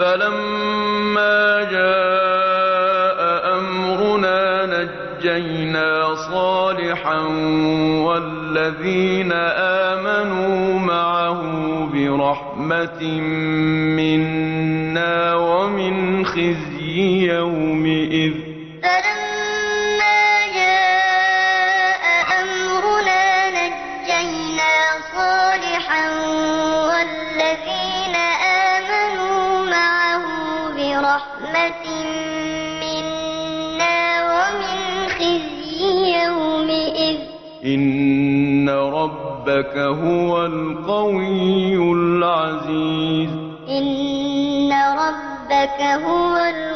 فلما جاء أمرنا نجينا صالحا والذين آمنوا معه برحمة منا ومن خزي يومئذ. فلما جاء أمرنا نجينا صالحا والذين آمنوا معه برحمة منا ومن خزي يومئذ. إن ربك هو القوي العزيز. إن ربك هو